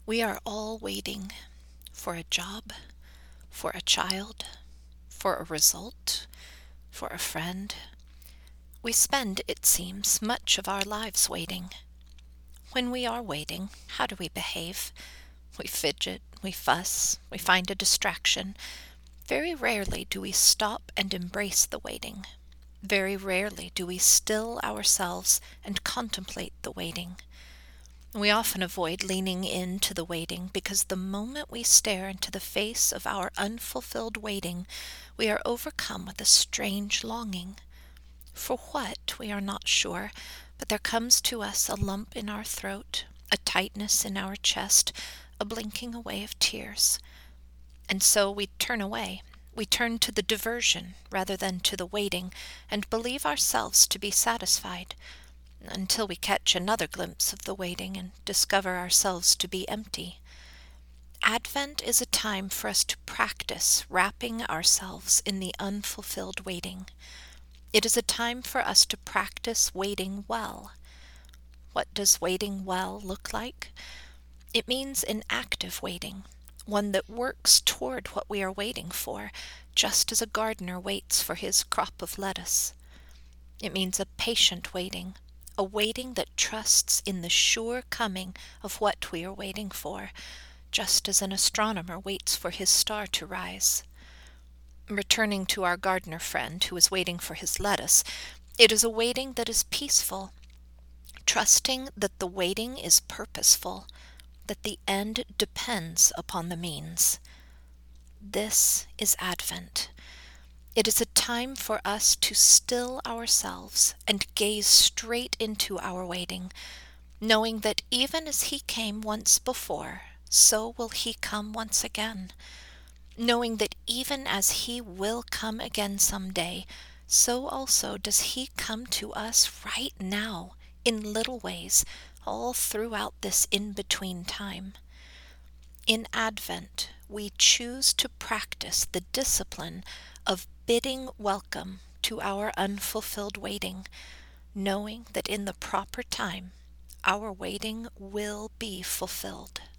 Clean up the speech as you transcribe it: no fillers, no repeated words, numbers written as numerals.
We are all waiting for a job, for a child, for a result, for a friend. We spend, it seems, much of our lives waiting. When we are waiting, how do we behave? We fidget, we fuss, we find a distraction. Very rarely do we stop and embrace the waiting. Very rarely do we still ourselves and contemplate the waiting. We often avoid leaning into the waiting because the moment we stare into the face of our unfulfilled waiting, we are overcome with a strange longing. For what, we are not sure, but there comes to us a lump in our throat, a tightness in our chest, a blinking away of tears. And so we turn away. We turn to the diversion rather than to the waiting, and believe ourselves to be satisfied, until we catch another glimpse of the waiting and discover ourselves to be empty. Advent is a time for us to practice wrapping ourselves in the unfulfilled waiting. It is a time for us to practice waiting well. What does waiting well look like? It means an active waiting, one that works toward what we are waiting for, just as a gardener waits for his crop of lettuce. It means a patient waiting, a waiting that trusts in the sure coming of what we are waiting for, just as an astronomer waits for his star to rise. Returning to our gardener friend who is waiting for his lettuce, it is a waiting that is peaceful, trusting that the waiting is purposeful, that the end depends upon the means. This is Advent. It is a time for us to still ourselves and gaze straight into our waiting, knowing that even as He came once before, so will He come once again. Knowing that even as He will come again someday, so also does He come to us right now, in little ways, all throughout this in-between time. In Advent, we choose to practice the discipline of bidding welcome to our unfulfilled waiting, knowing that in the proper time, our waiting will be fulfilled.